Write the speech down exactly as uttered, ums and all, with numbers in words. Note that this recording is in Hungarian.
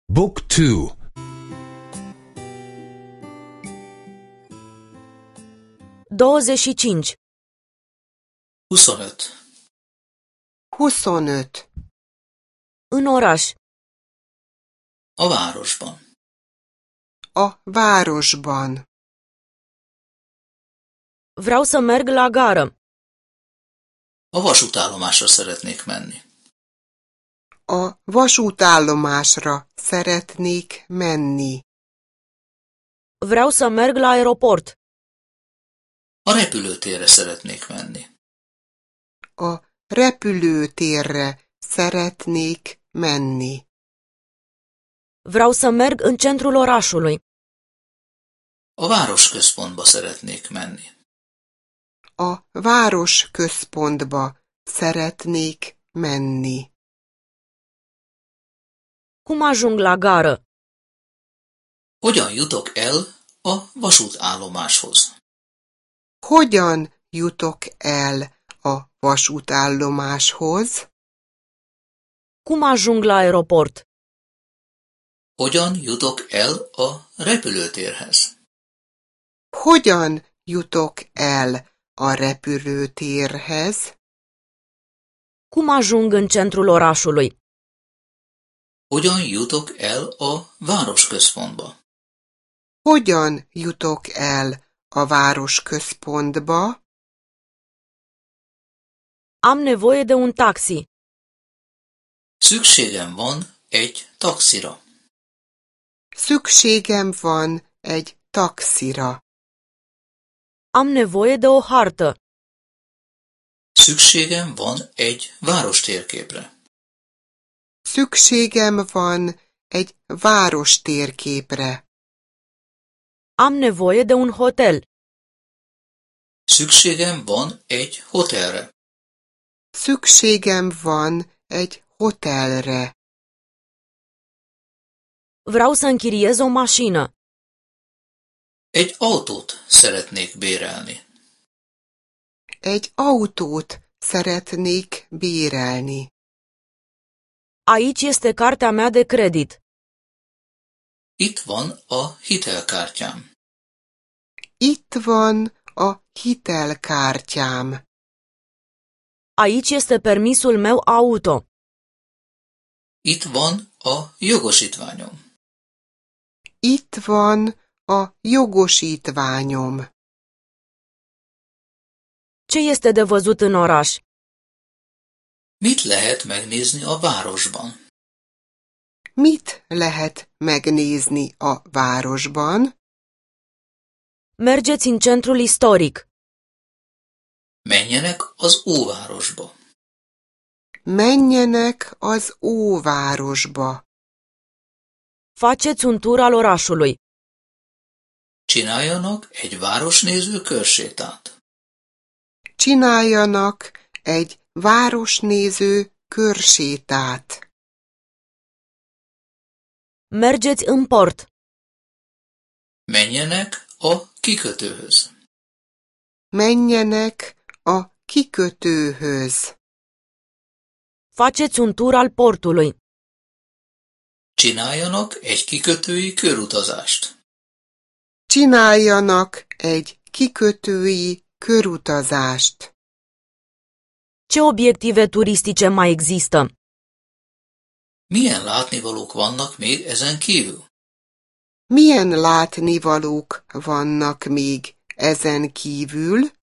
Book two. douăzeci și cinci. huszonöt. huszonöt. În oraș. A városban. A városban. Vreau să merg la gară. A vasútállomásra szeretnék menni. A vasútállomásra szeretnék menni. Vreau să merg la aeroport. A repülőtérre szeretnék menni. A repülőtérre szeretnék menni. Vreau să merg în centrul orașului. A városközpontba szeretnék menni. A városközpontba szeretnék menni. Cum ajung la gară? Hogyan jutok el a vasútállomáshoz? Hogyan jutok el a vasútállomáshoz? Cum ajung la aeroport? Hogyan jutok el a repülőtérhez? Hogyan jutok el a repülőtérhez? Cum ajung în centrul orașului? Hogyan jutok el a városközpontba? Hogyan jutok el a városközpontba? Am nevoie de un taxi. Szükségem van egy taxira. Szükségem van egy taxira. Am nevoie de o hartă. Szükségem van egy várostérképre. Szükségem van egy várostérképre. Am nevoie de un hotel. Szükségem van egy hotelre. Szükségem van egy hotelre. Vreau să închiriez o mașină. Egy autót szeretnék bérelni. Egy autót szeretnék bérelni. Aici este cartea mea de credit. Itt van a hitelkártyám. Itt van a hitelkártyám. Aici este permisul meu auto. Itt van a jogosítványom. Itt van a jogosítványom. Ce este de văzut în oraș? Mit lehet megnézni a városban? Mit lehet megnézni a városban? Mergeți în centrul istoric. Menjenek az óvárosba. Menjenek az óvárosba. Faceți un tur al orașului. Csináljanak egy városnéző körsétát. Csináljanak egy városnéző körsétát. Mergeți în port. Menjenek a kikötőhöz. Menjenek a kikötőhöz. Faceți un tur al portului. Csináljanak egy kikötői körutazást. Csináljanak egy kikötői körutazást. Ce obiective turistice mai există? Milyen látnivalók vannak még ezen kívül? Milyen látnivalók vannak még ezen kívül?